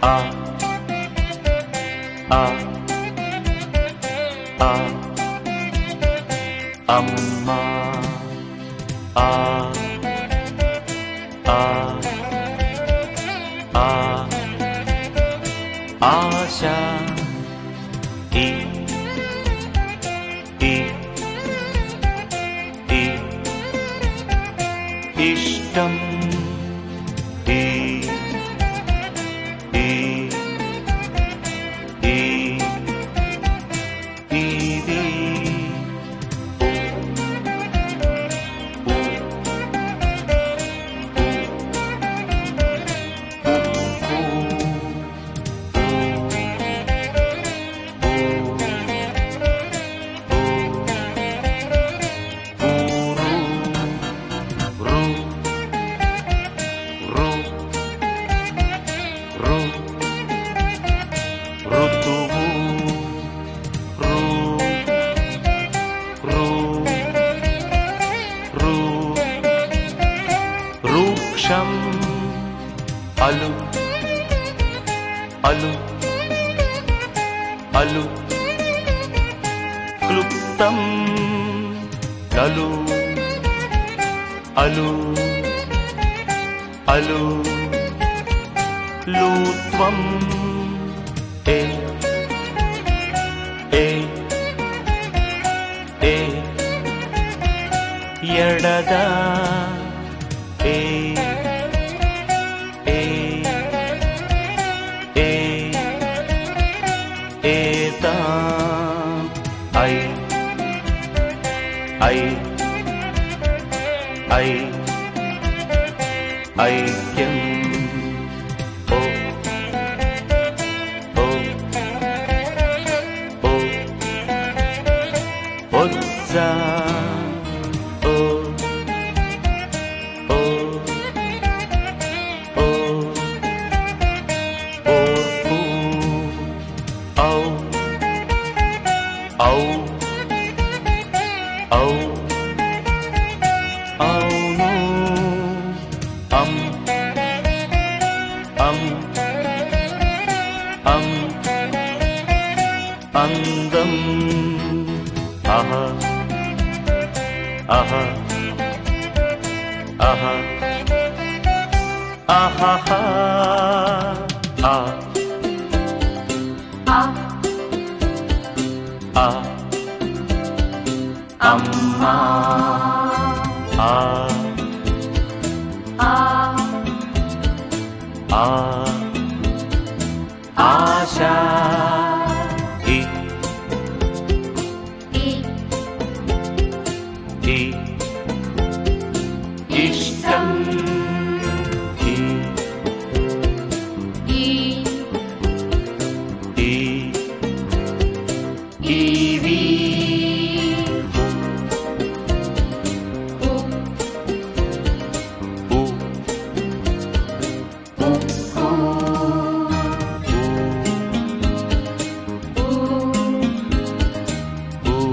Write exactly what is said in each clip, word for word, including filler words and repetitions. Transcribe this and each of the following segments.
ఆ ఆ ఆ అమ్మా ఆ ఆ ఆ ఆశ ఈ ఈ ఈ ఇష్టం ఈ ఈ ఈ ఇది వృక్షం అలు అలు అలు క్లుప్తం అలు అలు అలు లూత్వం ఏ ఏ ఏ ఎడదా ఏ ఏ ఏ ఏతా ఐ ఐ ఐ ఐక్యం ఓ ఓ ఓ ఒత్సా ఓ ఓ ఓ ఓర్పు ఔ ఔ ఔ అవును అం అం అం అందం అహ అహ అహ అహహ ఆ ఆ ఆ అమ్మా ఆ ఆ ఆ ఆశ ఈ ఈ ఈ ఇష్టం ఈ ఈ ఈ ఇవి ఉ ఉ ఉక్కు ఊ ఊ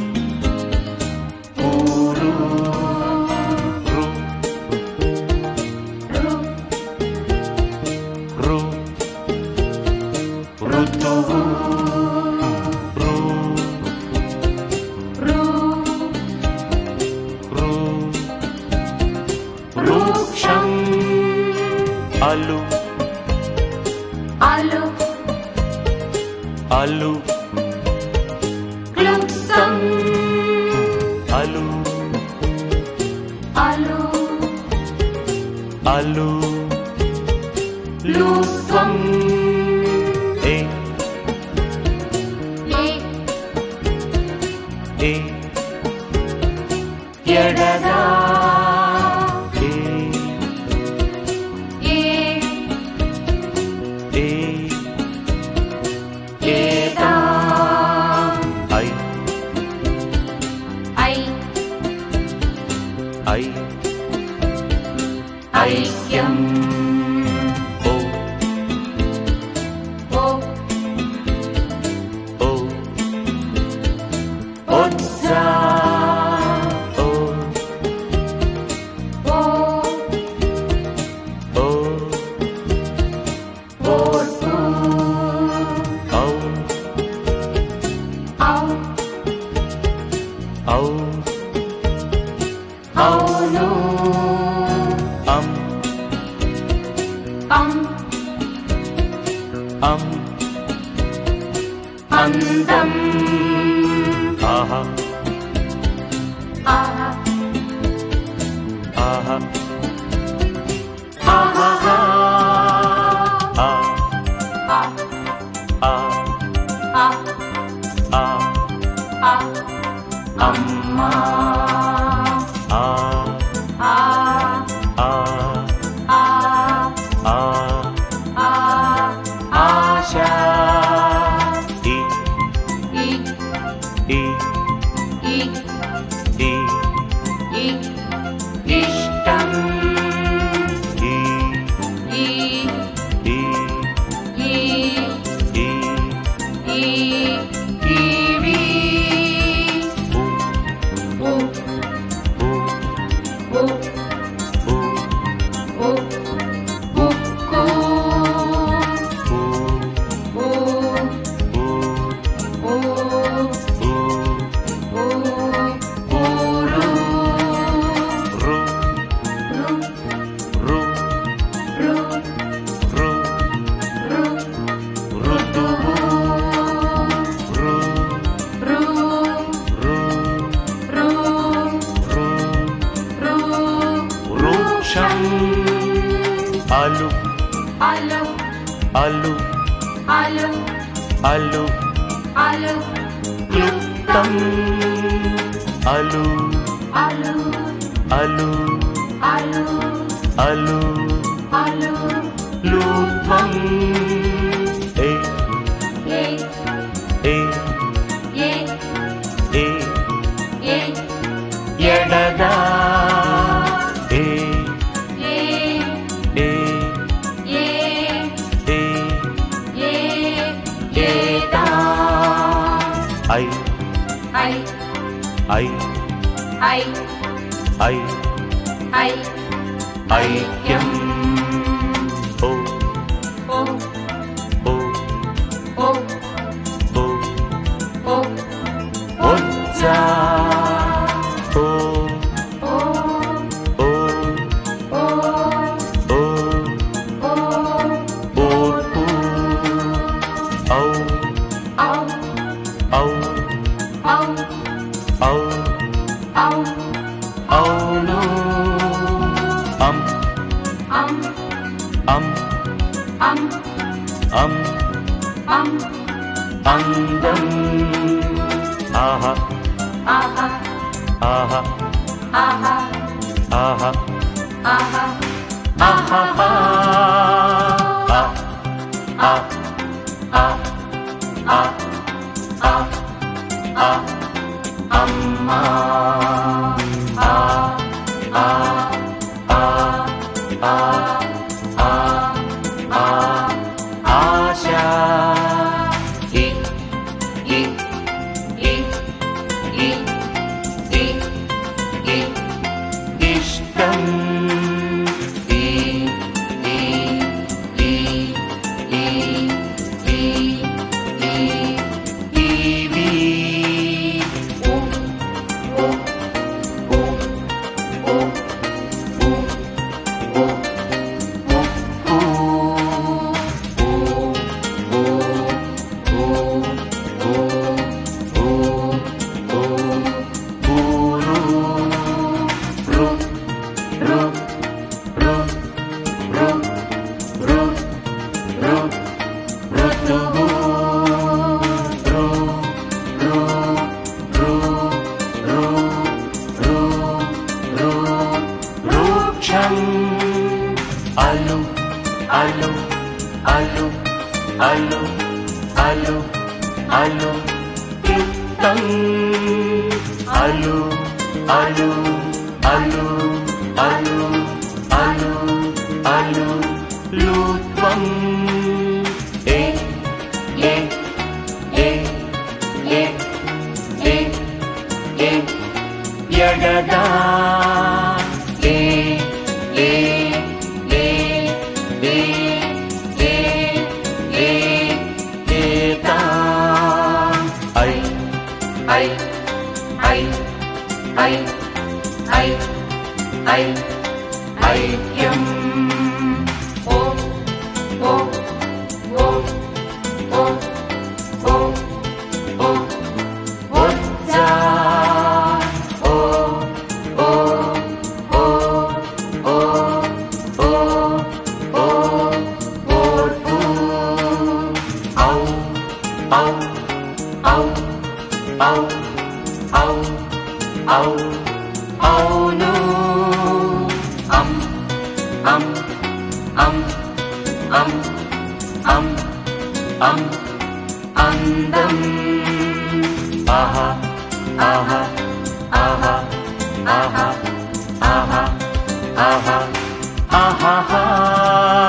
ఊరు రు రు రు ఋతువు రు రు రు వృక్షం అలు అలు అలు క్లుప్తం అలు అలు అలు లూత్వం ఏ ఏ ఏ ఎడదా ఏ ఏ ఏ ఏతా ఐ ఐ ఐ ఐక్యం ఓ ఓ ఓ ఒత్స అం అం అందం ఆహా ఆహా ఆహా ఆహా ఆ ఆ ఆ ఆ ఆ ఆ అమ్మా ఆ ఆ ఆ ఆ ఆ ఆ ఆశా ఈ ఈ ఈ ఈ ఈ ఈ ఇష్టం ఈ ఈ ఈ ఈ ఈ ఈ ఇవి ఉ ఉ ఉ ఉ ఉ ఉ ఉక్కు ఉ ఉ ఉ ఉ ఉ ఊ ఊరు రు రు రు రు రు రు ఋతువు రు రు రు రు రు రు వృక్షం అలు అలు అలు అలు అలు అలు క్లుప్తం అలు అలు అలు అలు అలు అలు లూత్వం ఏ ఏ ఏ ఏ ఏ ఏ ఎడదా ఏ ఏ ఏ ఏ ఏ ఏ ఏదా ఐ ఐ ఐ ఐ ఐ ఐ ఐక్యం ఓ ఓ ఓ ఓ ఓ ఓ ఒజ్జా ఓ ఓ ఓ ఓ ఓ ఓ ఓర్పు ఔ ఔ ఔ ఔ ఔ ఔ ఔను అం అం అం అం అం అం అందం ఆహా ఆహా ఆహా ఆహా ఆహా ఆహా ఆహా ఆ ఆ ఆ ఆ ఆ ఆ అమ్మా ఆ ఆ ఆ ఆ ఆ ఆ ఆశా ఈ ఈ ఈ ఈ ఈ ఈ ఇష్టం ఈ ఈ ఈ ఈ ఈ ఈ ఇవి ఉ ఉ ఉ ఉ ఉ ఉ ఉక్కు ఉ ఉ ఉ ఉ ఉ ఉ ఊరు రు రు రు రు రు రు ఋతువు రు రు రు రు రు రు వృక్షం అలు అలు అలు అలు అలు అలు క్లుప్తం అలు అలు అలు అలు అలు అలు లూత్వం ఏ ఏ ఏ ఏ ఏ ఏ ఎడదా ఏ ఏ ఏ ఏ ఏ ఏ ఏతా ఐ ఐ ఐ ఐ ఐ ఐ ఐక్యం ఓ ఔ అవును అం అం అం అం అం అం అందం ఆహా ఆహా ఆహా ఆహా